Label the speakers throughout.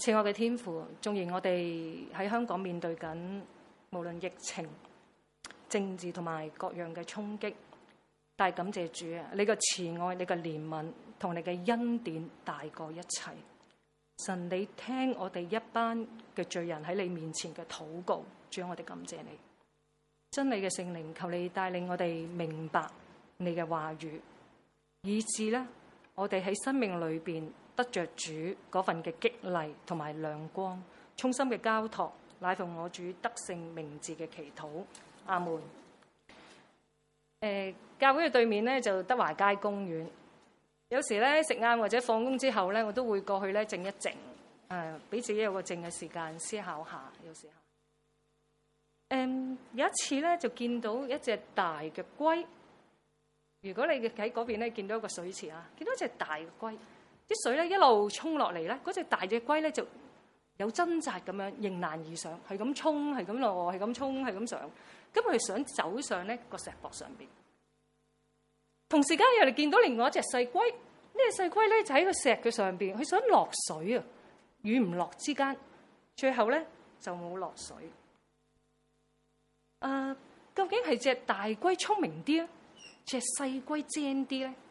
Speaker 1: 慈愛嘅天父，縱然我哋喺香港面對緊無論疫情、政治同埋各樣嘅衝擊，但係感謝主啊！你嘅慈愛、你嘅憐憫同你嘅恩典大過一切。神，你聽我哋一班嘅罪人喺你面前嘅禱告，主，我哋感謝你。真理嘅聖靈，求你帶領我哋明白你嘅話語，以致咧我哋喺生命裏邊得着主嗰份嘅激勵同埋亮光，衷心嘅交託，乃奉我主得勝名字嘅祈禱，阿門。教會嘅對面咧就德華街公園，有時咧食晏或者放工之後咧，我都會過去咧靜一靜，俾自己有個靜嘅時間思考下。有時候，有一次咧就見到一隻大嘅龜。如果你喺嗰邊咧見到一個水池啊，見到一隻大嘅龜，啲水咧一路衝落嚟咧，嗰隻大隻龜咧就有掙扎咁樣迎難而上，係咁衝，係咁落，係咁衝，係咁上。咁佢想走上呢個石壆上邊。同時間又嚟見到另外一隻細龜，呢隻細龜咧就喺個石嘅上邊，佢想落水啊，與唔落之間，最後咧就冇落水。究竟係隻大龜聰明啲啊，隻細龜精啲咧？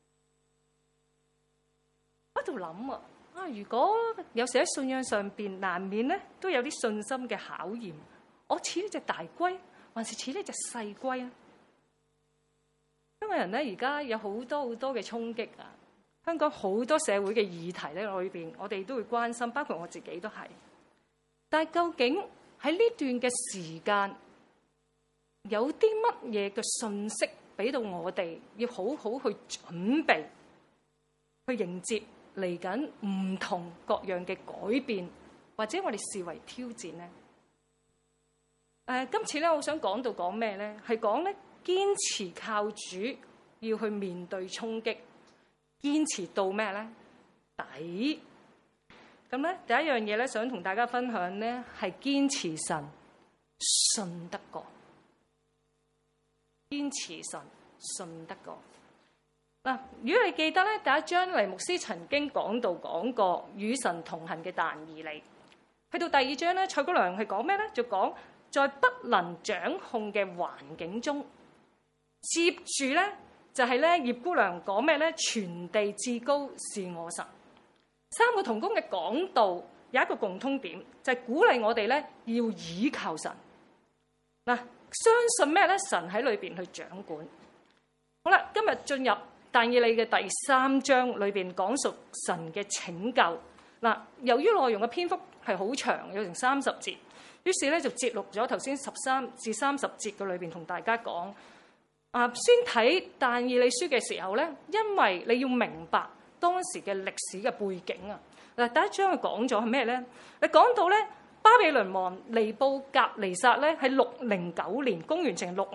Speaker 1: 我喺度諗啊，如果有時喺信仰上邊難免咧都有啲信心嘅考驗，我似呢隻大龜，還是似呢隻細龜啊？香港人咧而家有好多嘅衝擊啊！香港好多社會嘅議題咧裏邊，我哋都會關心，包括我自己都係。但係究竟喺呢段嘅時間，有啲乜嘢嘅信息俾到我哋，要好好去準備，去迎接嚟緊唔同各樣嘅改變，或者我哋視為挑戰呢？今次咧，我想講咩咧？係講咧堅持靠主，要去面對衝擊，堅持到咩咧？底。咁咧，第一樣嘢咧，想同大家分享咧，係堅持神，信得過。堅持神，信得過。嗱，如果你記得咧，第一章黎牧師曾經講過與神同行嘅但以理。去到第二章咧，蔡姑娘係講咩咧？就講在不能掌控嘅環境中，接住咧就係咧葉姑娘講咩咧？全地至高是我神。三個同工嘅講道有一個共通點，就係鼓勵我哋咧要倚靠神。嗱，相信咩咧？神喺裏邊去掌管。好啦，今日進入但以理嘅第3章裏邊講述神嘅拯救。嗱，由於內容嘅篇幅係好長，有成30節。於是咧就節錄咗頭先13至30節嘅裏邊同大家講。先睇但以理書嘅時候咧，因為你要明白當時嘅歷史嘅背景啊。嗱，第一章佢講咗係咩咧？你講到咧巴比倫王尼布甲尼撒咧喺609年，公元前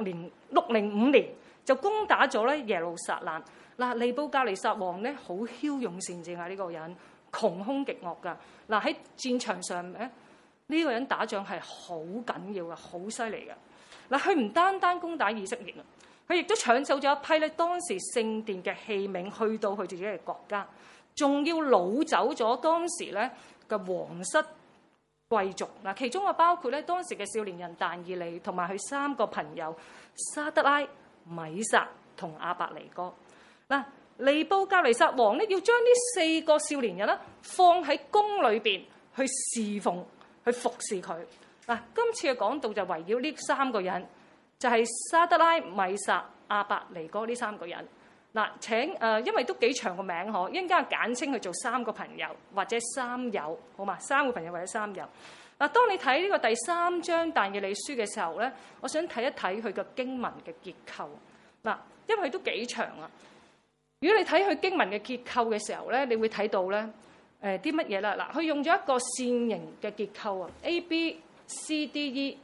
Speaker 1: 605年就攻打咗咧耶路撒冷。嗱，尼布甲尼撒王咧好驍勇善戰啊！呢個人窮兇極惡噶。嗱，喺戰場上咧。呢個人打仗係好緊要嘅，好犀利嘅。嗱，佢唔單單攻打以色列啊，佢亦都搶走咗一批咧當時聖殿嘅器皿，去到佢自己嘅國家，仲要擄走咗當時咧嘅皇室貴族。嗱，其中啊包括咧當時嘅少年人但以理同埋佢3個朋友沙得拉、米撒同亞伯尼哥。嗱，尼布甲尼撒王咧要將呢4個少年人咧放喺宮裏邊去侍奉。去服侍佢。嗱，今次嘅講道就圍繞呢3個人，就係沙得拉、米撒、亞伯尼哥呢3個人。嗱，請因為都幾長個名嗬，一陣間簡稱佢做3個朋友或者3友，好嘛？3個朋友或者3友。嗱，當你睇呢個第3章但以理書嘅時候咧，我想睇一睇佢嘅經文嘅結構。嗱，因為佢都幾長啊。如果你睇佢經文嘅結構嘅時候咧，你會睇到咧。啲乜嘢啦？嗱，佢用咗一個線形嘅結構啊 ，A B C D E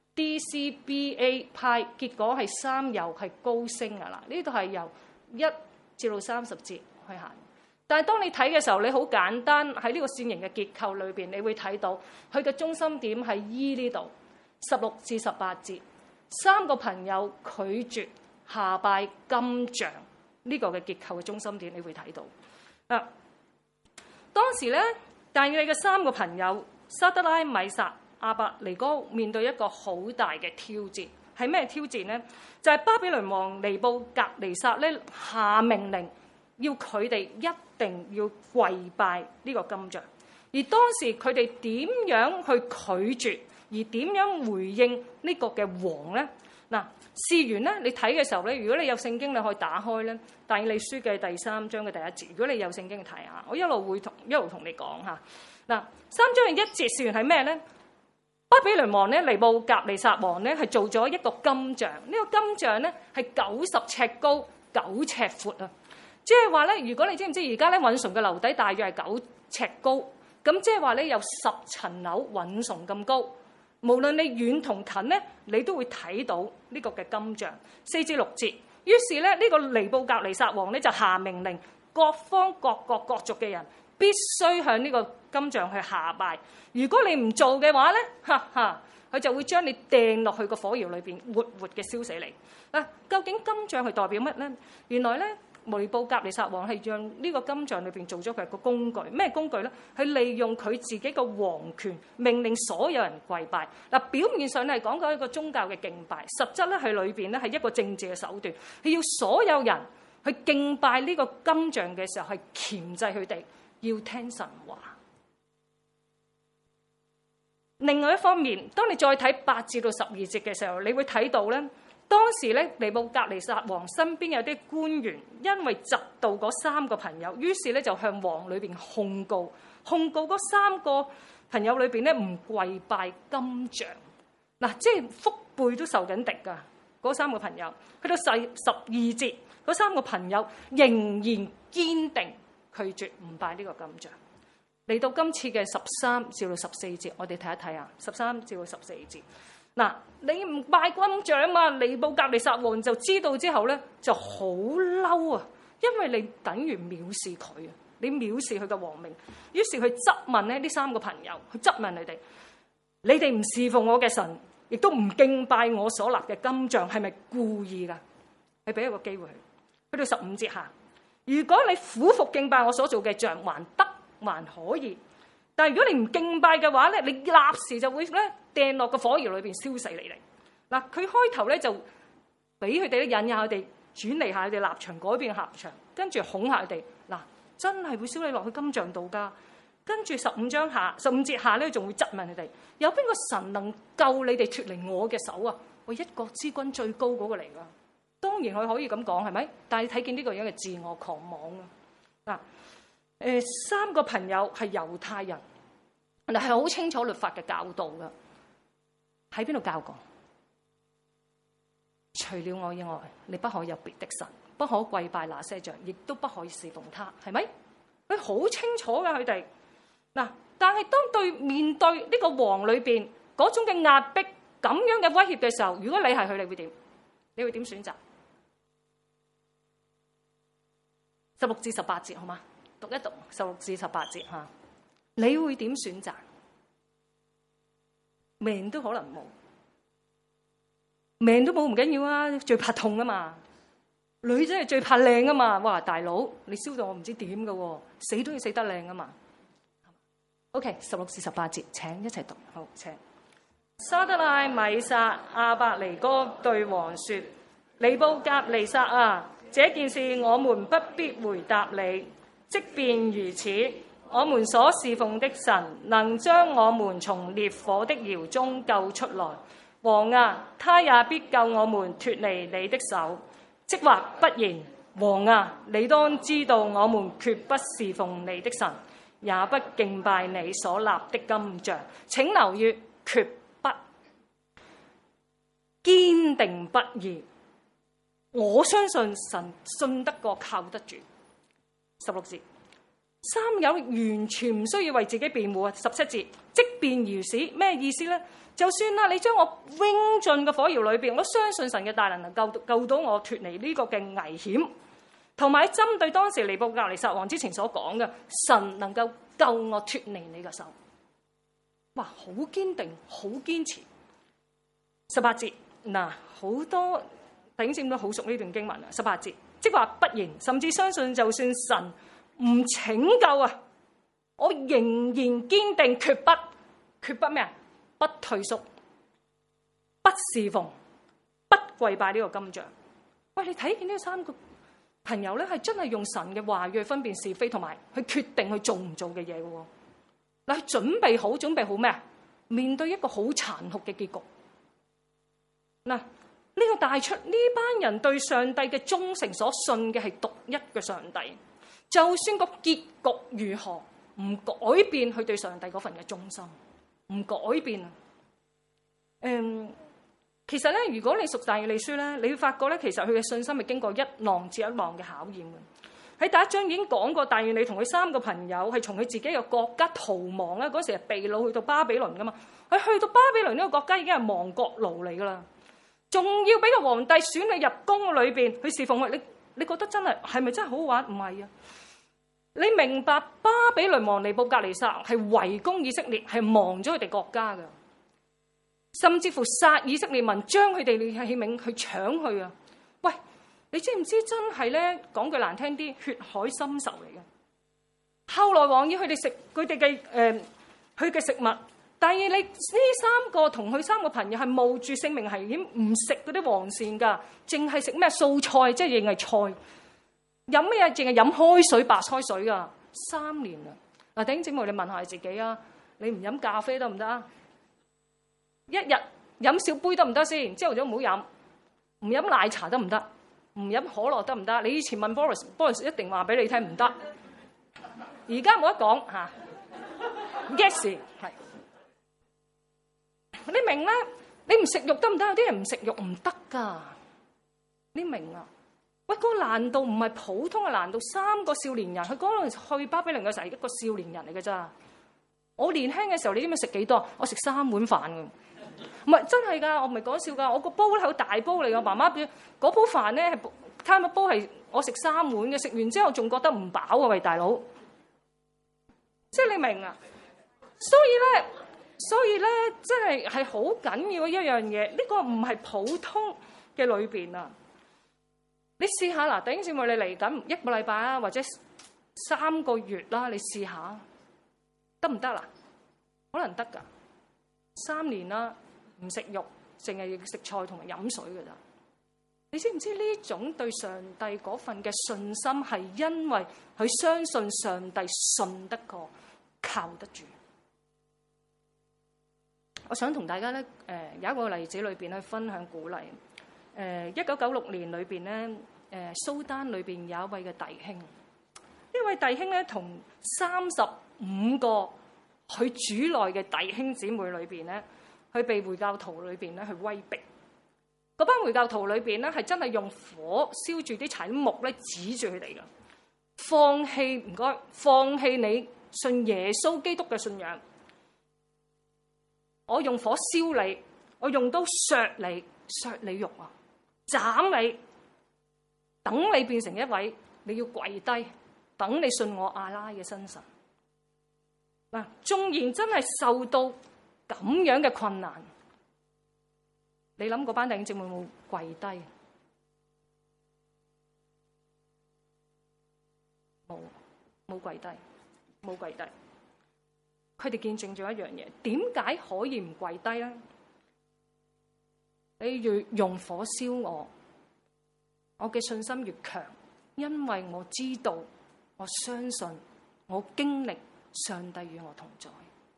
Speaker 1: D C B A 派，結果係3友係高升啊！嗱，呢度係由1至到30節去行。但係當你睇嘅時候，你好簡單喺呢個線形嘅結構裏邊，你會睇到佢嘅中心點係 E 呢度16至18節，3個朋友拒絕下拜金像呢個嘅結構嘅中心點，你會睇到啊。當時咧， 但以理嘅三個朋友沙得拉、米煞、亞伯尼歌面對一個好大嘅挑戰，係咩挑戰呢？就係巴比倫王尼布甲尼撒咧下命令，要佢哋一定要跪拜呢個金像。而當時佢哋點樣去拒絕，而點樣回應呢個嘅王呢？嗱，試完咧，你睇嘅時候咧，如果你有聖經，你可以打開咧，但以理書嘅第3章嘅第1節。如果你有聖經睇下，我一路同你講嚇。嗱，3章嘅1節試完係咩咧？巴比倫王咧，尼布甲尼撒王咧，係做咗一個金像。呢個金像咧係90尺高、9尺闊啊！即係話咧，如果你知唔知而家咧穩崇嘅樓底大約係9尺高，咁即係話咧有10層樓穩崇咁高。無論你遠同近咧，你都會睇到呢個嘅金像。4至6節，於是咧呢個尼布甲尼撒王咧就下命令，各方各國各族嘅人必須向呢個金像去下拜。如果你唔做嘅話咧，佢就會將你掟落去個火窯裏邊，活活嘅燒死你。嗱，究竟金像係代表乜咧？原來咧，尼布甲尼撒王係讓呢個金像裏邊做咗佢個工具。咩工具咧？係利用佢自己嘅皇權，命令所有人跪拜。嗱，表面上係講緊一個宗教嘅敬拜，實質咧係裏邊咧係一個政治嘅手段，係要所有人去敬拜呢個金像嘅時候，係鉗制佢哋要聽神話。另外一方面，當你再睇8至到12節嘅時候，你會睇到咧，當時咧尼布甲尼撒王身邊有啲官員因為嫉妒嗰3個朋友，於是咧就向王裏邊控告嗰3個朋友裏邊咧唔跪拜金像。嗱，即係腹背都受緊敵㗎。嗰3個朋友去到12節，嗰3個朋友仍然堅定拒絕唔拜呢個金像。嚟到今次嘅13至到14節，我哋睇一睇啊，13至到14節。嗱，你唔拜金像嘛？尼布甲尼撒王就知道之後咧，就好嬲啊，因為你等於藐視佢啊，你藐視佢嘅王命。於是佢質問咧呢3個朋友，佢質問你哋唔侍奉我嘅神，亦都唔敬拜我所立嘅金像，係咪故意㗎？你俾一個機會佢。去到15節下，如果你俯伏敬拜我所做嘅像，還得還可以，但係如果你唔敬拜嘅話咧，你立時就會咧掟落個火窯裏邊燒死你哋。嗱，佢開頭咧就俾佢哋咧引誘佢哋轉離下佢哋立場，改變立場，跟住恐嚇佢哋。嗱，真係會燒你落去金像度㗎。跟住15節下咧，仲會質問佢哋：有邊個神能救你哋脫離我嘅手啊？我一國之君最高嗰個嚟㗎。當然佢可以咁講，係咪？但係你睇見呢個樣嘅自我狂妄啊！嗱，3個朋友係猶太人，係好清楚律法嘅教導㗎。喺邊度教過？除了我以外，你不可有別的神，不可跪拜那些像，亦都不可以侍奉他，係咪？佢好清楚㗎，佢哋嗱。但係當面對呢個王裏邊嗰種嘅壓迫、咁樣嘅威脅嘅時候，如果你係佢，你會點？你會點選擇？16至18節好嗎？讀一讀16至18節嚇，你會點選擇？命都可能冇，命都冇唔緊要啊，最怕痛啊嘛。女仔係最怕靚啊嘛。哇，大佬你燒到我唔知點㗎喎，死都要死得靚啊嘛。OK， 16至18節請一齊讀。好，請。沙得拉、米煞、亞伯尼歌對王說：尼布甲尼撒啊，這件事我們不必回答你。即便如此，我們所侍奉的神能將我們從烈火的窯中救出來。王啊，他也必救我們脫離你的手。即或不然，王啊，你當知道我們決不侍奉你的神，也不敬拜你所立的金像。請留意，決不，堅定不移。我相信神信得過靠得住。16節，三友完全唔需要為自己辯護啊。17節，即便如此，咩意思呢？就算啦，你將我扔進個火窯裏邊，我相信神嘅大能救到我脫離呢個嘅危險。同埋針對當時尼布甲尼撒王之前所講嘅，神能夠救我脫離你嘅手。哇，好堅定，好堅持。18節，嗱，好多弟兄姊妹都好熟呢段經文啊。18節，即話不然，甚至相信就算神唔拯救啊， 我仍然堅定決不咩啊？不退縮，不侍奉，不跪拜呢個金像。喂，你睇見呢三個朋友咧，係真係用神嘅話語去分辨是非，同埋去決定去做唔做嘅嘢嘅喎。嗱，準備好咩啊？面對一個好殘酷嘅結局。嗱，呢個帶出呢班人對上帝嘅忠誠，所信嘅係獨一嘅上帝。就算個結局如何，唔改變佢對上帝嗰份嘅忠心，唔改變啊。其實咧，如果你讀但以理書咧，你會發覺咧，其實佢嘅信心係經過一浪接一浪嘅考驗嘅。喺第一章已經講過，但以理同佢三個朋友係從佢自己嘅國家逃亡咧，嗰時係被擄去到巴比倫噶嘛。佢去到巴比倫呢個國家已經係亡國奴嚟噶啦，仲要俾個皇帝選你入宮裏邊去侍奉佢。你覺得真係咪真係好好玩？唔係啊！你明白巴比倫王尼布甲尼撒係圍攻以色列，係亡咗佢哋國家噶。甚至乎殺以色列民，將佢哋嘅器皿去搶去啊！喂，你知唔知真係咧？講句難聽啲，血海深仇嚟嘅。後來王要佢哋食佢哋嘅佢嘅食物，但係你呢三個同佢三個朋友係冒住性命危險唔食嗰啲黃鱔噶，淨係食咩素菜，即係淨係菜。飲咩？淨係飲開水、白開水噶。3年啦！嗱，弟兄姊妹，你問下自己啊，你唔飲咖啡得唔得啊？一日飲少杯得唔得先？朝頭早唔好飲，唔飲奶茶得唔得？唔飲可樂得唔得？你以前問 Boris 一定話俾你聽唔得。而家冇得講嚇。Yes 係。你明咧？你唔食肉得唔得？有啲人唔食肉唔得㗎。你明啊？喂，嗰個難度唔係普通嘅難度。3個少年人，佢嗰陣去巴比倫嘅時候係一個少年人嚟㗎咋。我年輕嘅時候，你知唔知食幾多？我食3碗飯㗎。唔係真係㗎，我唔係講笑㗎。我個煲咧好大煲嚟㗎，媽媽嗰煲飯咧係攤個煲係我食3碗嘅，食完之後仲覺得唔飽啊！喂，大佬，即係你明啊？所以咧，真係好緊要嘅一樣嘢。呢個唔係普通嘅裏邊啊！你試下嗱，弟兄姊妹，你嚟緊1個禮拜啊，或者3個月啦，你試下得唔得啦？可能得㗎。3年啦，唔食肉，淨係食菜同埋飲水㗎咋？你知唔知呢種對上帝嗰份嘅信心係因為佢相信上帝信得過、靠得住？我想同大家咧，有一個例子裏邊去分享鼓勵。1996年裏邊咧，蘇丹裏邊有一位嘅弟兄，呢位弟兄咧同35個佢主內嘅弟兄姊妹裏邊咧，佢被回教徒裏邊咧去威逼。嗰班回教徒裏邊咧係真係用火燒住啲柴木咧，指住佢哋噶，放棄你信耶穌基督嘅信仰。我用火燒你，我用刀削你肉啊，斬你，等你變成一位你要跪低，等你信我阿拉嘅真神。嗱，縱然真係受到咁樣嘅困難，你諗嗰班弟兄姊妹有冇跪低？冇跪低，冇跪低。佢哋見證咗一樣嘢，點解可以唔跪低咧？你越用火燒我嘅信心越強，因為我知道，我相信，我經歷上帝與我同在。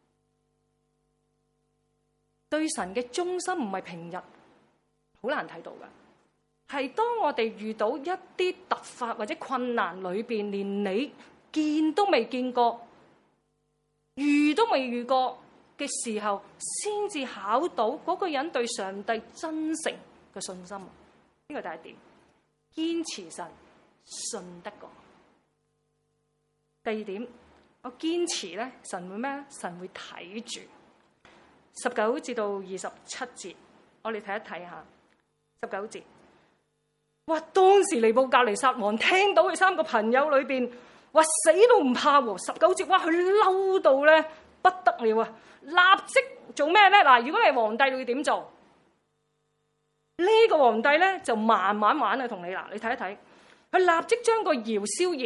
Speaker 1: 對神嘅忠心唔係平日好難睇到噶，係當我哋遇到一啲突發或者困難裏邊，連你見都未見過，遇都未遇過嘅時候，先至考到嗰個人對上帝真誠嘅信心。呢個第一點，堅持神信得過。第二點，我堅持咧，神會咩？神會睇住。19至到27節，我哋睇一睇下。19節，哇！當時尼布甲尼撒王聽到佢3個朋友裏邊，哇死都唔怕喎。19節，哇佢嬲到咧不得了啊！立即做咩咧？嗱，如果你係皇帝，你會點做？呢個皇帝咧就慢慢玩啊，同你嗱，你睇一睇，佢立即將個窯燒熱，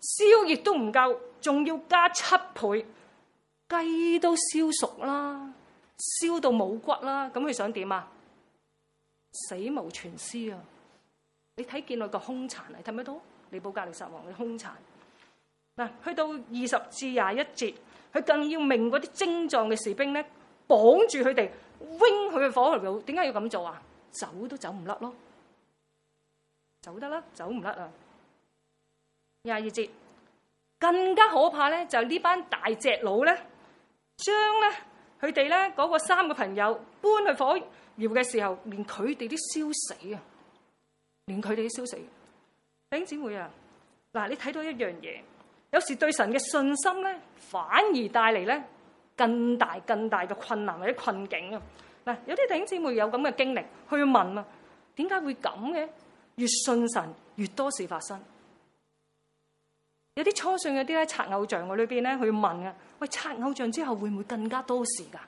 Speaker 1: 燒亦都唔夠，仲要加7倍。雞都燒熟啦，燒到冇骨啦，咁佢想點啊？死無全屍啊！你睇見佢個兇殘，你睇唔睇到？尼布甲尼撒王嘅兇殘嗱，去到20至21節，佢更要命嗰啲精壯嘅士兵咧，綁住佢哋，扔佢嘅火爐。點解要咁做啊？走都走唔甩咯，走得啦，走唔甩啊！22節更加可怕咧，就係呢班大隻佬咧，將咧佢哋咧嗰個3個朋友搬去火窯嘅時候，連佢哋都燒死啊！連佢哋都燒死。弟兄姊妹啊，嗱，你睇到一樣嘢，有時對神嘅信心咧，反而帶嚟咧更大嘅困難或者困境啊！嗱，有啲弟兄姊妹有咁嘅經歷，去問啊，點解會咁嘅？越信神，越多事發生。有啲初信，有啲咧拆偶像嘅裏邊咧，去問啊，喂，拆偶像之後會唔會更加多事噶？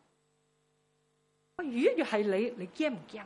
Speaker 1: 喂，如果係你驚唔驚啊？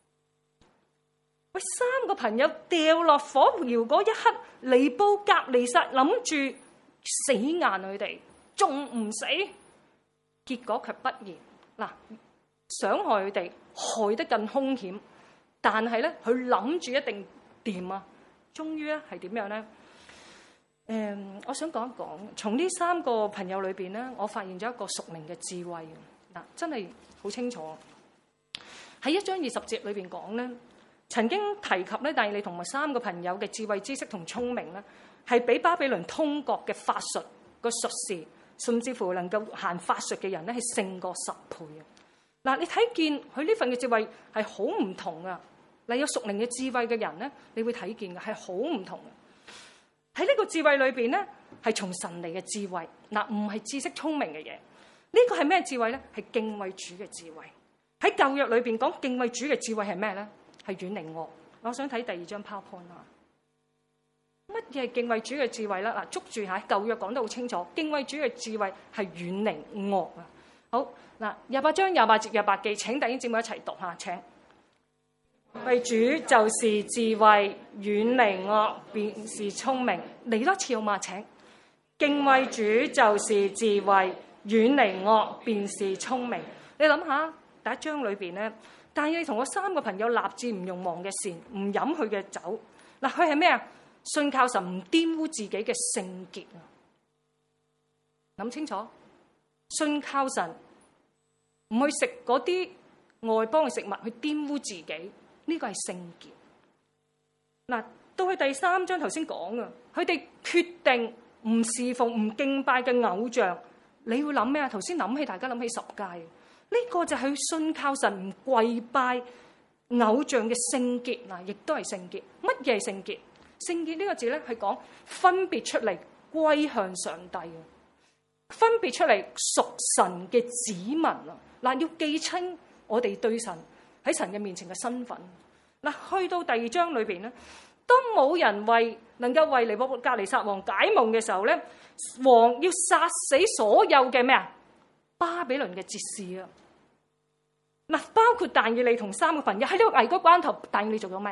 Speaker 1: 喂，3個朋友掉落火窯嗰一刻，尼布甲尼撒諗住死硬佢哋，仲唔死？結果卻不然。嗱，想害佢哋，害得更兇險。但係咧，佢諗住一定掂啊！終於咧係點樣咧？我想講一講，從呢3個朋友裏邊咧，我發現咗一個屬靈嘅智慧。嗱，真係好清楚。喺1章20節裏邊講咧，曾經提及咧，但以理同埋3個朋友嘅智慧、知識同聰明咧，係比巴比倫通國嘅法術個術士，甚至乎能夠行法術嘅人咧，係勝過10倍啊！嗱，你睇見佢呢份嘅智慧係好唔同啊！嗱，有屬靈嘅智慧嘅人咧，你會睇見嘅係好唔同嘅。喺呢個智慧裏邊咧，係從神嚟嘅智慧，嗱，唔係知識聰明嘅嘢。呢個係咩智慧咧？係敬畏主嘅智慧。喺舊約裏邊講敬畏主嘅智慧係咩咧？係遠離惡。我想睇第2張 PowerPoint 啊。乜嘢係敬畏主嘅智慧咧？嗱，捉住下舊約講得好清楚，敬畏主嘅智慧係遠離惡啊。好嗱，28章28節28記，請弟兄姊妹一齊讀下，請。為主就是智慧，遠離惡便是聰明。嚟多次好嘛？請。敬畏主就是智慧，遠離惡便是聰明。你諗下第1章裏邊咧，但係你同我3個朋友立志唔用王嘅膳，唔飲佢嘅酒。嗱，佢係咩啊？信靠神，唔玷污自己嘅聖潔啊！諗清楚，信靠神，唔去食嗰啲外邦嘅食物，去玷污自己。呢個係聖潔。嗱，到去第3章頭先講啊，佢哋決定唔侍奉、唔敬拜嘅偶像。你會諗咩啊？頭先諗起，大家諗起十誡。呢個就係信靠神，唔跪拜偶像嘅聖潔。嗱，亦都係聖潔。乜嘢係聖潔？聖潔呢個字咧，係講分別出嚟歸向上帝啊，分別出嚟屬神嘅子民啊。嗱，要記清我哋對神喺神嘅面前嘅身份。嗱，去到第2章裏邊咧，當冇人能夠為尼布甲尼撒王解夢嘅時候咧，王要殺死所有嘅咩啊？巴比倫嘅哲士啊！嗱，包括但以理同3個朋友喺呢個危急關頭，但以理做咗咩？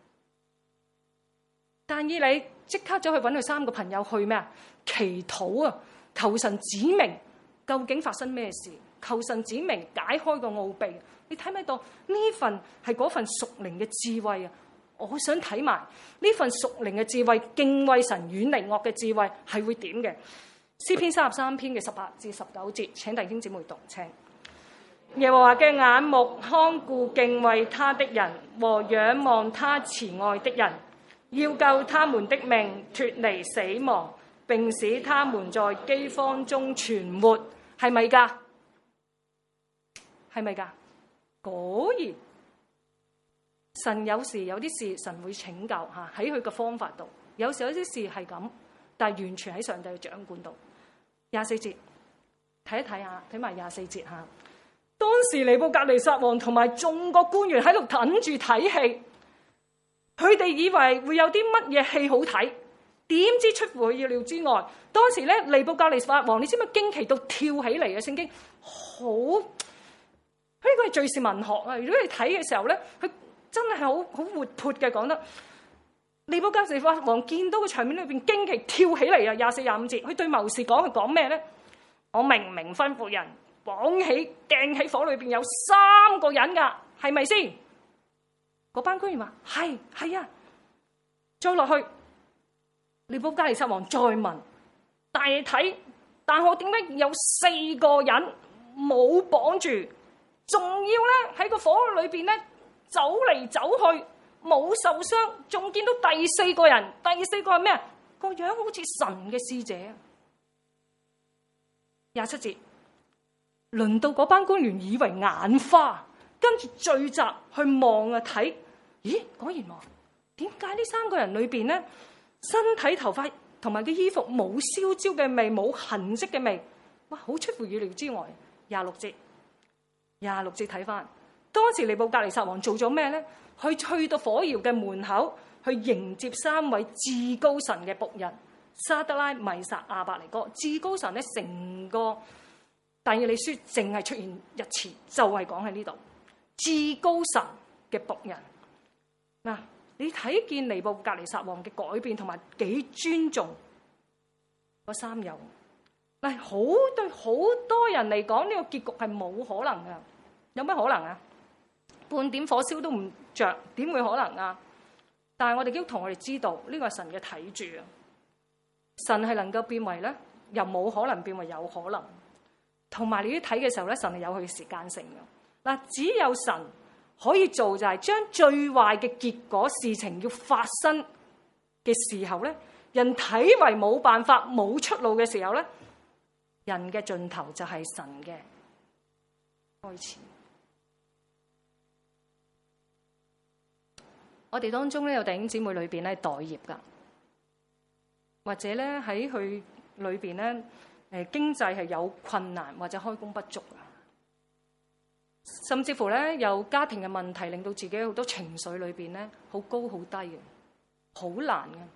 Speaker 1: 但以理即刻走去揾佢3個朋友去咩啊？祈禱啊，求神指明究竟發生咩事，求神指明解開個奧秘。你睇唔睇到呢份係嗰份屬靈嘅智慧啊？我想睇埋呢份屬靈嘅智慧，敬畏神、遠離惡嘅智慧係會點嘅？詩篇33篇嘅18至19節，請弟兄姊妹讀，請。耶和華嘅眼目看顧敬畏他的人和仰望他慈愛的人，要救他們的命脫離死亡，並使他們在饑荒中存活。係咪㗎？係咪㗎？果然，神有時有啲事神會拯救嚇，喺佢嘅方法度。有時有啲事係咁，但係完全喺上帝嘅掌管度。24節睇一睇下，睇埋24節嚇。當時尼布甲尼撒王同埋眾個官員喺度等住睇戲，佢哋以為會有啲乜嘢戲好睇，點知出乎佢意料之外。當時咧，尼布甲尼撒王，你知唔知驚奇到跳起嚟嘅？聖經好，呢個係敘事文學啊！如果你睇嘅時候咧，佢真係好活潑嘅講得。 尼布甲尼撒王見到個場面裏邊驚奇跳起嚟啊！24、25節，佢對謀士講，佢講咩咧？我明明吩咐人綁起掟喺火裏邊有3個人噶，係咪先？嗰班官員話係啊。再落去，尼布甲尼撒王再問，大睇，但我點解有4個人冇綁住，仲要咧喺個火裏邊咧走嚟走去，冇受傷，仲見到第4個人，第4個係咩啊？個樣好似神嘅使者啊！27節，輪到嗰班官員以為眼花，跟住聚集去望啊睇，咦，果然喎，點解呢3個人裏邊咧，身體頭髮同埋嘅衣服冇燒焦嘅味，冇痕跡嘅味？哇，好出乎意料之外。26節睇翻，當時尼布甲尼撒王做咗咩咧？去到火窯嘅門口，去迎接3位至高神嘅僕人沙得拉、米煞、亞伯尼歌。至高神咧，成個但以理書淨係出現一次，就係講喺呢度至高神嘅僕人。嗱，你睇見尼布甲尼撒王嘅改變同埋幾尊重嗰3友。嗱，對好多人嚟講，呢個結局係冇可能噶。有乜可能啊？半點火燒都唔着，點會可能啊？但係我哋基督徒，我哋知道呢個係神嘅睇住啊。神係能夠變為咧，又冇可能變為有可能。同埋你啲睇嘅時候咧，神係有佢嘅時間性嘅。嗱，只有神可以做就係將最壞嘅結果事情要發生嘅時候咧，人睇為冇辦法冇出路嘅時候咧，人嘅盡頭就係神嘅開始。我哋當中咧有弟兄姊妹裏邊咧待業噶，或者咧喺佢裏邊咧經濟係有困難或者開工不足啊，甚至乎咧有家庭嘅問題，令到自己好多情緒裏邊咧好高好低嘅，好難嘅。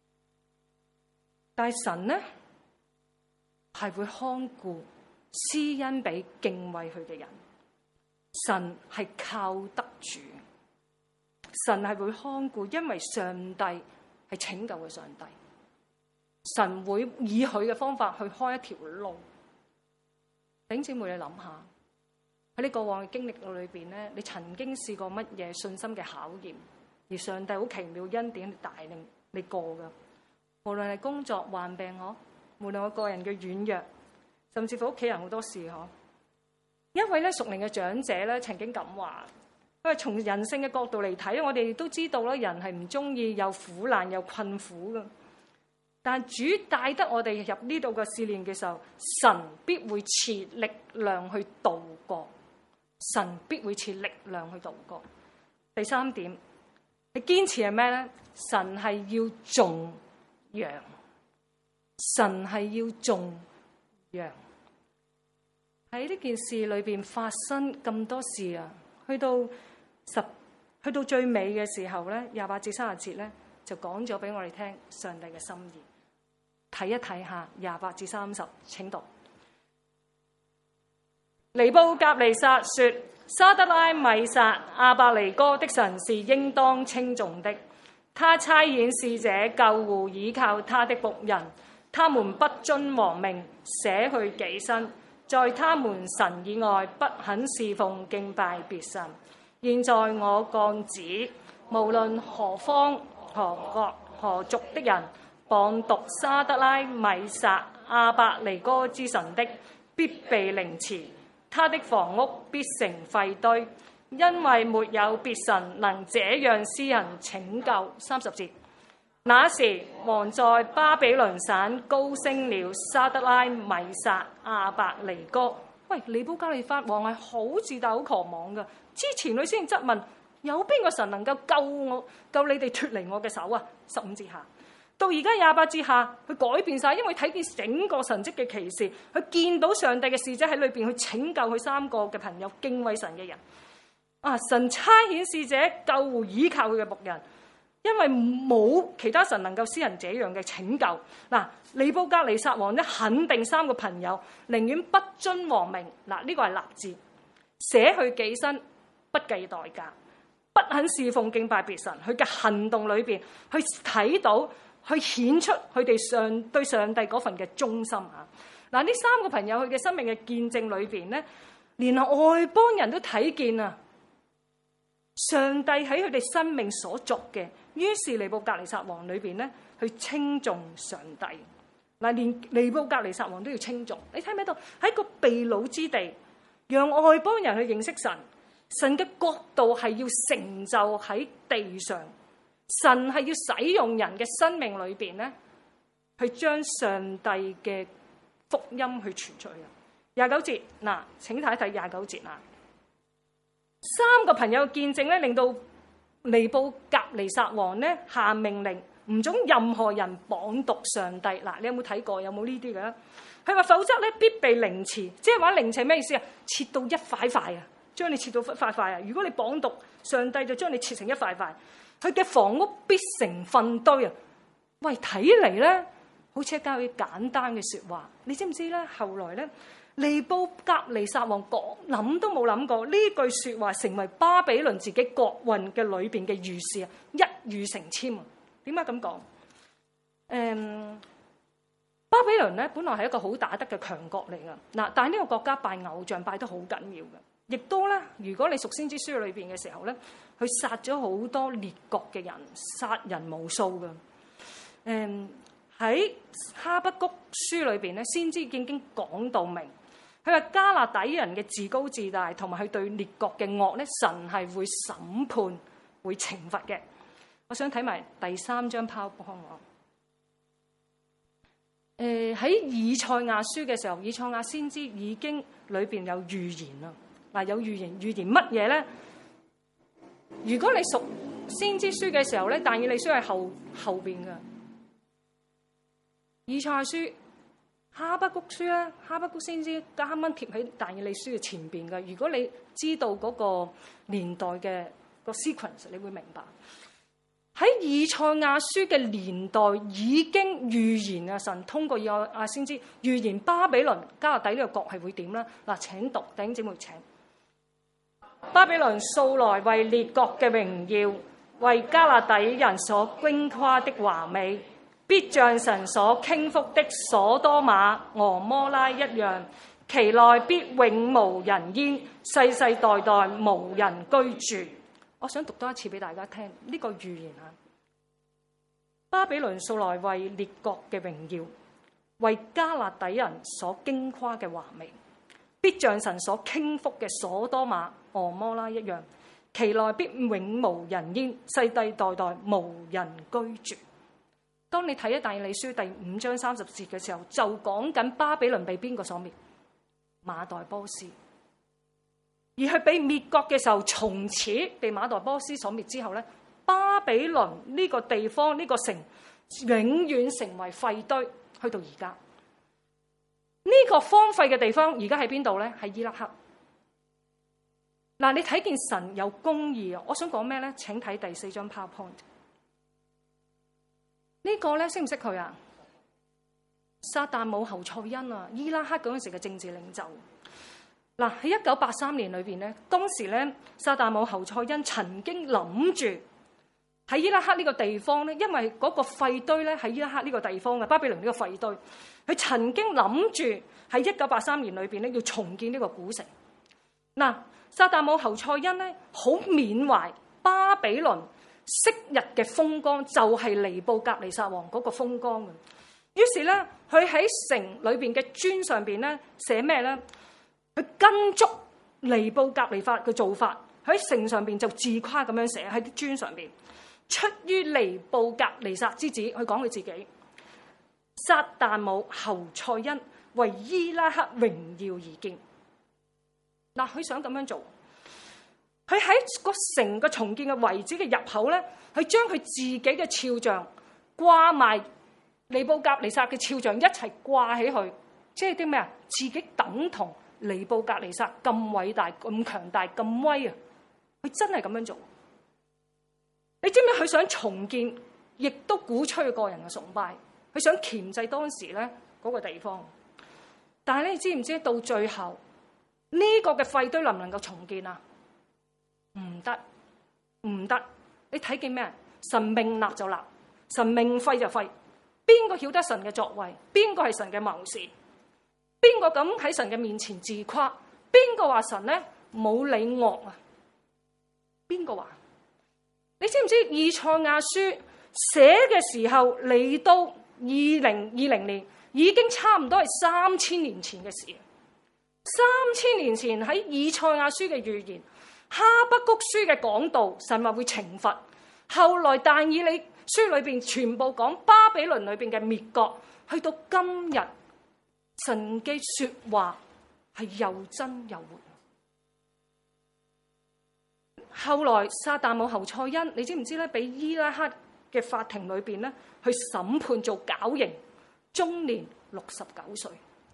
Speaker 1: 但係神咧係會看顧施恩俾敬畏佢嘅人，神係靠得住。神係會看顧，因為上帝係拯救嘅上帝。神會以佢嘅方法去開一條路。弟兄姊妹，你諗下喺你過往嘅經歷裏邊咧，你曾經試過乜嘢信心嘅考驗，而上帝好奇妙恩典帶領你過噶。無論係工作患病嗬，無論我個人嘅軟弱，甚至乎屋企人好多事嗬。因為咧屬靈嘅長者咧曾經咁話。因為從人性嘅角度嚟睇，我哋都知道啦，人係唔中意有苦難有困苦嘅。但主帶得我哋入呢度嘅試煉嘅時候，神必會賜力量去度過。神必會賜力量去度過。第3點，你堅持係咩咧？神係要頌揚，神係要頌揚。喺呢件事裏邊發生咁多事啊，去到最尾嘅時候咧，28至30節咧就講咗俾我哋聽上帝嘅心意。睇一睇下28至30，請讀。尼布甲尼撒說：沙得拉、米煞、亞伯尼歌的神是應當稱頌的。他差遣使者救護倚靠他的僕人，他們不遵王命，捨去己身，在他們神以外不肯侍奉敬拜別神。現在我降旨，無論何方何國何族的人，謗讟沙得拉、米煞、亞伯尼歌之神的，必被凌遲，他的房屋必成廢堆，因為沒有別神能這樣施行拯救。30節，那時王在巴比倫省高升了沙得拉、米煞、亞伯尼歌。喂，尼布甲尼撒王係好自大、好狂妄噶。之前佢先質問，有邊個神能夠救你哋脫離我嘅手啊？15節下，到而家28節下，佢改變晒，因為睇見整個神蹟嘅奇事，佢見到上帝嘅使者喺裏邊去拯救佢3個嘅朋友，敬畏神嘅人。神差遣使者救護倚靠佢嘅僕人，因為冇其他神能夠施行這樣嘅拯救。尼布甲尼撒王咧肯定3個朋友寧願不遵王命，呢個係立志，捨去己身，不計代價， 不肯侍奉敬拜別神，佢嘅行動裏邊去睇到，去顯出佢哋對上帝嗰份嘅忠心啊！嗱，呢三個朋友佢嘅生命嘅見證裏邊咧，連外邦人都睇見啊！上帝喺佢哋生命所作嘅，於是尼布甲尼撒王裏邊咧去稱頌上帝。嗱，連尼布甲尼撒王都要稱頌。你睇唔睇到喺個被擄之地，讓外邦人去認識神？神嘅國度係要成就喺地上，神係要使用人嘅生命裏邊咧，去將上帝嘅福音去傳出去。29節，嗱，請睇一睇29節啦。三個朋友嘅見證咧，令到尼布甲尼撒王咧下命令，唔准任何人謗讟上帝。嗱，你有冇睇過？有冇呢啲嘅？佢話否則咧必被凌遲，即係話凌遲咩意思啊？切到一塊塊啊！將你切到塊塊啊！如果你綁毒，上帝就將你切成一塊塊。佢嘅房屋必成糞堆啊！喂，睇嚟咧，好似一間好簡單嘅説話。你知唔知咧？後來咧，尼布甲尼撒王諗都冇諗過呢句説話成為巴比倫自己國運嘅裏邊嘅預示啊！一語成籤啊！點解咁講？巴比倫咧本來係一個好打得嘅強國嚟噶嗱，但係呢個國家拜偶像拜得好緊要嘅。亦都咧，如果你讀先知書裏邊嘅時候咧，佢殺咗好多列國嘅人，殺人無數嘅。喺哈巴谷書裏邊咧，先知已經講到明，佢話加勒底人嘅自高自大，同埋佢對列國嘅惡咧，神係會審判、會懲罰嘅。我想睇埋第3張 PowerPoint。喺以賽亞書嘅時候，以賽亞先知已經裏邊有預言啦。嗱，有預言乜嘢咧？如果你熟先知書嘅時候咧，但以理書係後邊嘅。以賽亞書、哈巴谷書咧，哈巴谷先知啱啱貼喺但以理書嘅前邊嘅。如果你知道嗰個年代嘅個 sequence， 你會明白喺以賽亞書嘅年代已經預言啊！神通過以賽亞先知預言巴比倫加勒底呢個國係會點咧？嗱，請讀，弟兄姊妹請。巴比倫素來為列國嘅榮耀，為加勒底人所矜誇的華美，必像神所傾覆的所多瑪、俄摩拉一樣，其內必永無人煙，世世代代無人居住。我想讀多一次俾大家聽呢個預言啊！巴比倫素來為列國嘅榮耀，為加勒底人所矜誇嘅華美，必像神所傾覆嘅所多瑪、俄摩拉一樣，其內必永無人煙，世世代代無人居住。當你睇一但以理書第5章30節嘅時候，就講緊巴比倫被邊個所滅？馬代波斯。而佢被滅國嘅時候，從此被馬代波斯所滅之後咧，巴比倫呢個地方呢個城永遠成為廢堆，去到而家呢個荒廢嘅地方，而家喺邊度咧？喺伊拉克。嗱，你睇見神有公義啊！我想講咩咧？請睇第4張 PowerPoint。呢個咧識唔識佢啊？薩達姆侯賽因啊，伊拉克嗰陣時嘅政治領袖。嗱，喺1983年裏邊咧，當時咧薩達姆侯賽因曾經諗住喺伊拉克呢個地方咧，因為嗰個廢堆咧喺伊拉克呢個地方嘅巴比倫呢個廢堆，佢曾經諗住喺1983年裏邊咧要重建呢個古城。嗱，薩達姆侯賽因咧好緬懷巴比倫昔日嘅風光，就係尼布甲尼撒王嗰個風光嘅。於是咧，佢喺城裏邊嘅磚上邊咧寫咩咧？佢跟足尼布甲尼撒嘅做法，喺城上邊就自誇咁樣寫喺啲磚上邊。出於尼布甲尼撒之子，佢講佢自己，薩達姆侯賽因為伊拉克榮耀而建。嗱，佢想咁樣做，佢喺個城個重建嘅遺址嘅入口咧，佢將佢自己嘅肖像掛埋尼布甲尼撒嘅肖像一齊掛起去，即係啲咩啊？自己等同尼布甲尼撒咁偉大、咁強大、咁威啊！佢真係咁樣做。你知唔知佢想重建，亦都鼓吹個人嘅崇拜，佢想鉗制當時咧嗰個地方。但係你知唔知到最後呢個嘅廢堆能唔能夠重建啊？唔得， 唔得。你睇見咩？神命立就立，神命廢就廢。邊個曉得神嘅作為？邊個係神嘅謀士？邊個敢喺神嘅面前自誇？邊個話神咧冇理惡啊？邊個話？你知唔知以賽亞書寫嘅時候嚟到2020年，已經差唔多係3000年前嘅事。3000年前喺以賽亞書嘅預言，哈巴谷書嘅講道，神話會懲罰。後來但以理書裏邊全部講巴比倫裏邊嘅滅國，去到今日，神嘅說話係又真又活。後來撒旦母侯賽因，你知唔知咧？俾伊拉克嘅法庭裏邊咧去審判做絞刑，終年69歲。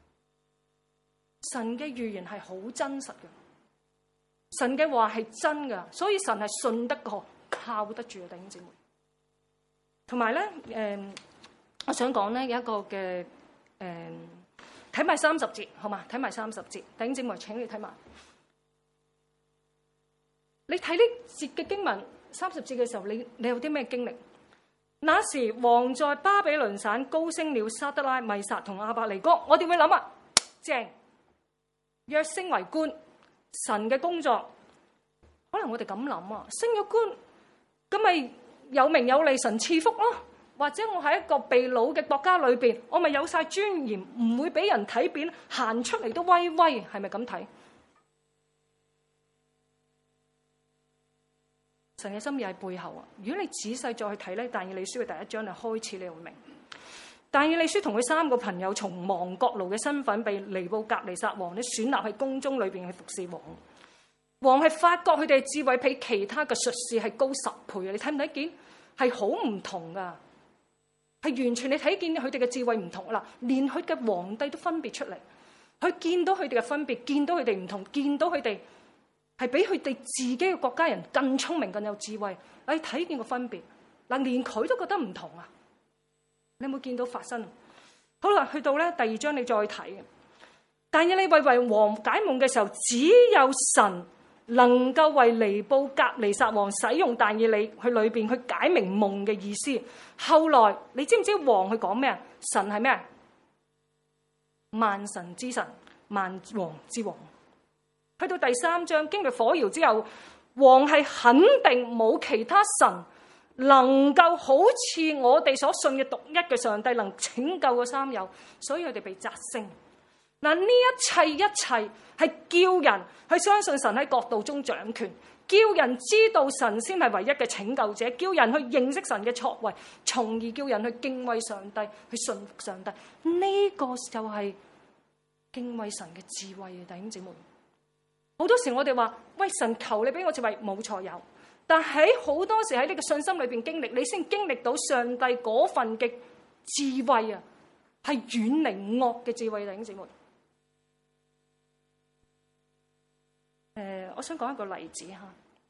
Speaker 1: 神嘅預言係好真實嘅，神嘅話係真噶，所以神係信得過、靠得住嘅，弟兄姊妹。同埋咧，我想講咧有一個嘅睇埋30節，好嘛？睇埋30節，弟兄姊妹，請你睇埋。你睇呢節嘅經文30節嘅時候，你有啲咩經歷？那時王在巴比倫省高升了沙得拉、米煞同亞伯尼歌。我哋會諗啊，正躍升為官，神嘅工作，可能我哋咁諗啊，升咗官，咁咪有名有利，神賜福咯。或者我喺一個被擄嘅國家裏邊，我咪有晒尊嚴，唔會俾人睇扁，行出嚟都威威，係咪咁睇？神嘅心意喺背後啊！如果你仔細再去睇咧，但以理書嘅第1章就開始，你會明。但以理書同佢3個朋友從亡國奴嘅身份被尼布甲尼撒王咧選立喺宮中裏邊去服侍王。王係發覺佢哋嘅智慧比其他嘅術士係高10倍啊！你睇唔睇見？係好唔同噶，係完全你睇見佢哋嘅智慧唔同啦。連佢嘅皇帝都分別出嚟，佢見到佢哋嘅分別，見到佢哋唔同，見到佢哋係比佢哋自己嘅國家人更聰明、更有智慧。你睇見個分別嗱，連佢都覺得唔同啊！你有冇見到發生？好啦，去到咧第2章，你再睇。但以理為王解夢嘅時候，只有神能夠為尼布甲尼撒王使用但以理去裏邊去解明夢嘅意思。後來你知唔知王去講咩啊？神係咩？萬神之神，萬王之王。去到第3章，經歷火窯之後，王係肯定冇其他神能夠好似我哋所信嘅獨一嘅上帝能拯救個三有，所以佢哋被擢升。嗱，呢一切係叫人去相信神喺國度中掌權，叫人知道神先係唯一嘅拯救者，叫人去認識神嘅作為，從而叫人去敬畏上帝，去信服上帝。呢個就係敬畏神嘅智慧啊！弟兄姊妹，好多時我哋話喂，神求你俾我智慧，冇錯有，但喺好多時喺呢個信心裏邊經歷，你先經歷到上帝嗰份嘅智慧啊，係遠離惡嘅智慧。弟兄姊妹，我想講一個例子吓。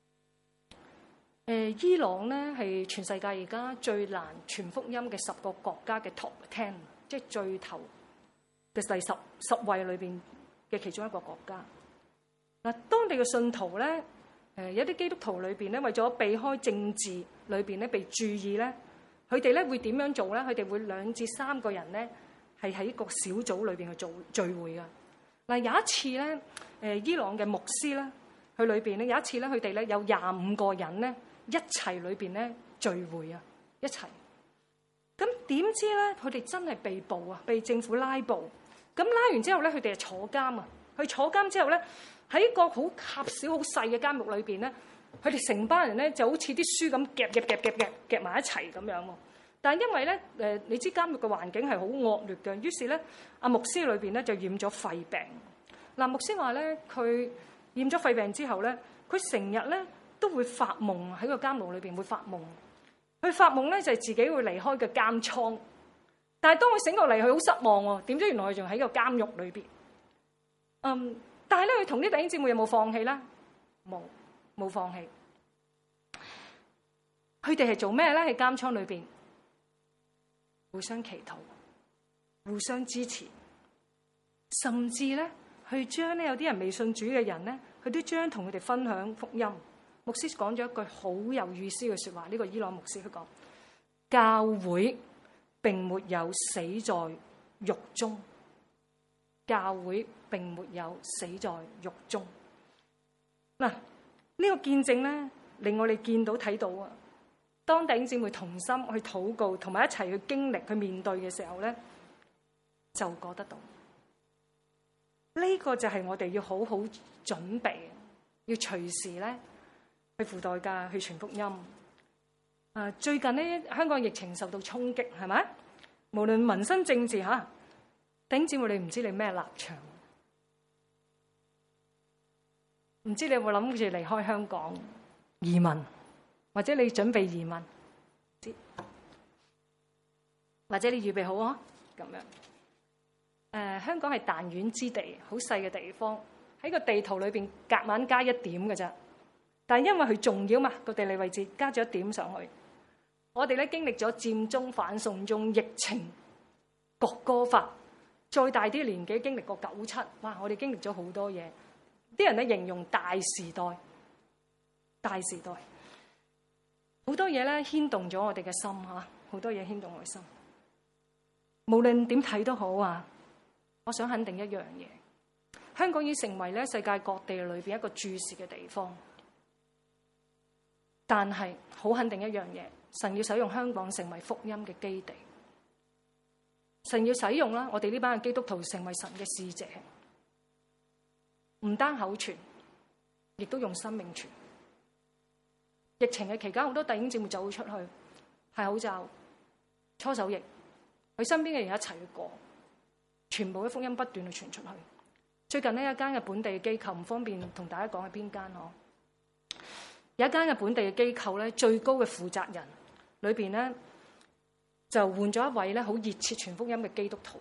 Speaker 1: 伊朗咧係全世界而家最難傳福音嘅10個國家嘅 top 10，即係最頭嘅第十位裏邊嘅其中一個國家。嗱，當地嘅信徒咧，有啲基督徒裏邊咧，為咗避開政治裏邊咧被注意咧，佢哋咧會點樣做咧？佢哋會2至3個人咧係喺一個小組裏邊去做聚會噶。嗱，有一次咧，伊朗嘅牧師咧，佢裏邊咧有一次咧，佢哋咧有25個人咧一齊裏邊咧聚會啊，一齊。咁點知咧，佢哋真係被捕啊，被政府拉捕。咁拉完之後咧，佢哋就坐監啊。佢坐監之後咧，喺一個好狹小、好細嘅監獄裏邊咧，佢哋成班人咧就好似啲書咁夾埋一齊咁樣喎。但係因為咧，你知監獄嘅環境係好惡劣嘅，於是咧，阿牧師裏邊咧就染咗肺病。嗱，牧師話咧，佢染咗肺病之後咧，佢成日咧都會發夢，喺個監獄裏邊會發夢。佢發夢咧就係自己會離開個監倉，但係當佢醒過嚟，佢好失望喎。點知原來佢仲喺個監獄裏邊。但係咧，佢同啲弟兄姊妹有冇放棄咧？冇放棄。佢哋係做咩咧？喺監倉裏邊互相祈禱、互相支持，甚至咧去將咧有啲人未信主嘅人咧，佢都將同佢哋分享福音， 牧師講咗一句好有意思嘅說話。呢個伊朗牧師佢講：教會並沒有死在獄中，教會並沒有死在獄中。嗱，呢個見證咧，令我哋見到睇到啊！當弟兄姊妹同心去禱告，同埋一齊去經歷、去面對嘅時候咧，就過得到。呢個就係我哋要好好準備，要隨時咧去付代價去傳福音。最近咧香港疫情受到衝擊，係咪？無論民生政治吓，弟兄姊妹，你唔知你咩立場，唔知你有冇諗住離開香港移民，或者你準備移民，或者你預備好啊？咁樣，香港係彈丸之地，好細嘅地方，喺個地圖裏邊夾硬加一點嘅啫。但係因為佢重要嘛，個地理位置加咗一點上去。我哋咧經歷咗佔中、反送中、疫情、國歌法，再大啲年紀經歷過97，哇！我哋經歷咗好多嘢。啲人咧形容大時代，大時代，好多嘢咧牽動咗我哋嘅心嚇，好多嘢牽動我嘅心。無論點睇都好啊，我想肯定一樣嘢，香港已經成為咧世界各地裏邊一個注視嘅地方。但係好肯定一樣嘢，神要使用香港成為福音嘅基地，神要使用啦我哋呢班嘅基督徒成為神嘅使者，唔單口傳，亦都用生命傳。疫情嘅期間，好多弟兄姊妹走咗出去，戴口罩、搓手液，佢身邊嘅人一齊去過，全部嘅福音不斷去傳出去。最近呢，一間嘅本地嘅機構，唔方便同大家講係邊間咯。有一間嘅本地嘅機構咧，最高嘅負責人裏邊咧，就換咗一位咧好熱切傳福音嘅基督徒。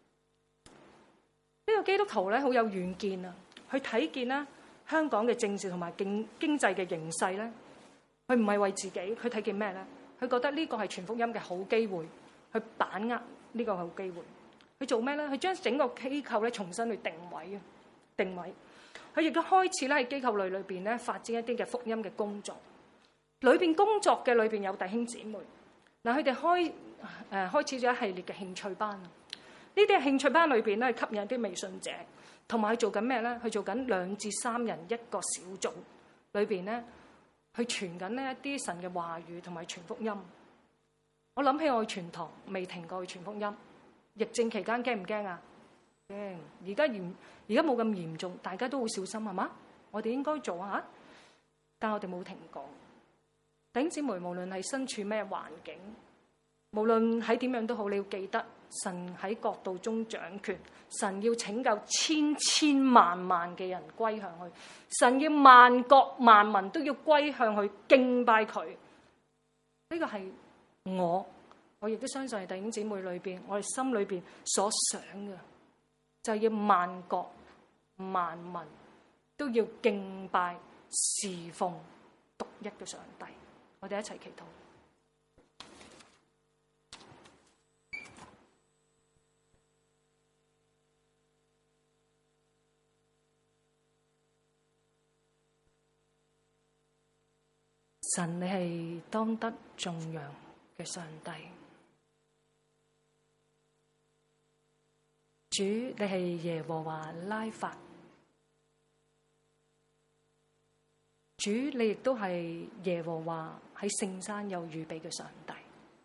Speaker 1: 呢個基督徒咧好有遠見啊！佢睇見啦香港嘅政治同埋經濟嘅形勢咧，佢唔係為自己，佢睇見咩咧？佢覺得呢個係傳福音嘅好機會，去把握呢個好機會。佢做咩咧？佢將整個機構咧重新去定位。佢亦都開始咧喺機構裏邊咧發展一啲嘅福音嘅工作。裏邊工作嘅裏邊有弟兄姊妹，嗱佢哋開始咗一系列嘅興趣班。呢啲興趣班裏邊咧吸引一啲未信者，同埋佢做緊咩咧？佢做緊2至3人一個小組，裏邊咧去傳緊呢一啲神嘅話語同埋傳福音。我諗起我去傳堂未停過去傳福音。疫症期間驚唔驚啊？驚！而家冇咁嚴重，大家都好小心係嘛？我哋應該做啊，但我哋冇停過。弟兄姊妹，無論係身處咩環境，無論喺點樣都好，你要記得神喺國度中掌權，神要拯救千千萬萬嘅人歸向佢，神要萬國萬民都要歸向佢敬拜佢。呢個係我亦都相信係弟兄姊妹裏邊，我哋心裏邊所想嘅，就係要萬國萬民都要敬拜侍奉獨一嘅上帝。我哋一齊祈禱。神，你係當得頌揚嘅上帝。主，你係耶和華拉法。主，你亦都係耶和華喺聖山有預備嘅上帝。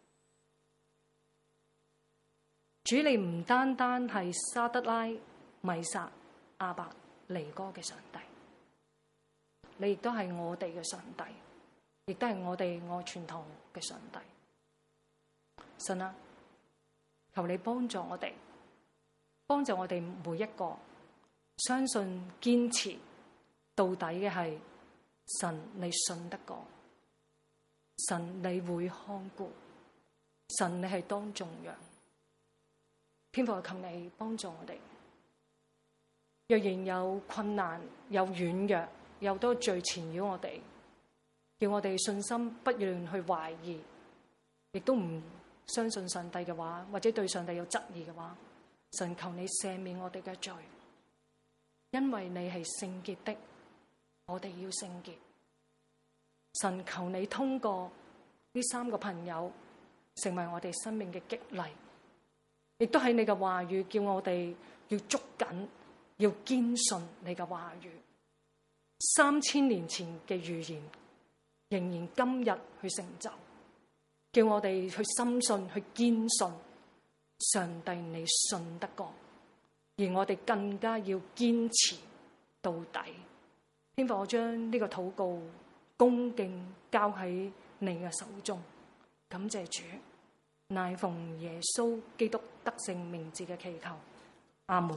Speaker 1: 主，你唔單單係沙得拉、米撒、亞伯尼哥嘅上帝，你亦都係我哋嘅上帝，亦都係我哋愛傳統嘅上帝。神啊，求你幫助我哋，幫助我哋每一個相信堅持到底嘅係神，你信得過，神你會看顧，神你係當頌揚。天父，求你幫助我哋。若然有困難、有軟弱、有多罪纏繞我哋，叫我哋信心不斷去懷疑，亦都唔相信上帝嘅話，或者對上帝有質疑嘅話，神求你赦免我哋嘅罪，因為你係聖潔的，我哋要聖潔。 神，求你通過呢3個朋友成為我哋生命嘅激勵，亦都喺你嘅話語叫我哋要捉緊，要堅信你嘅話語。3000年前嘅預言仍然今日去成就，叫我哋去深信，去堅信上帝你信得過，而我哋更加要堅持到底。天父，我將呢個禱告恭敬交喺你嘅手中，感謝主，乃奉耶穌基督得勝名字嘅祈求，阿門。